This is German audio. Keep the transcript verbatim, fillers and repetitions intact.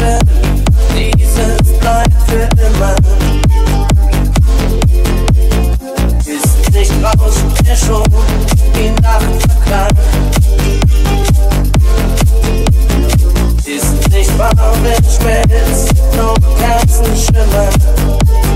Schatten, dieses bleibt für immer. Ist nicht draußen der schon die Nacht verklagt. Ist nicht wahr, wenn schmelzt, noch Kerzen schimmern.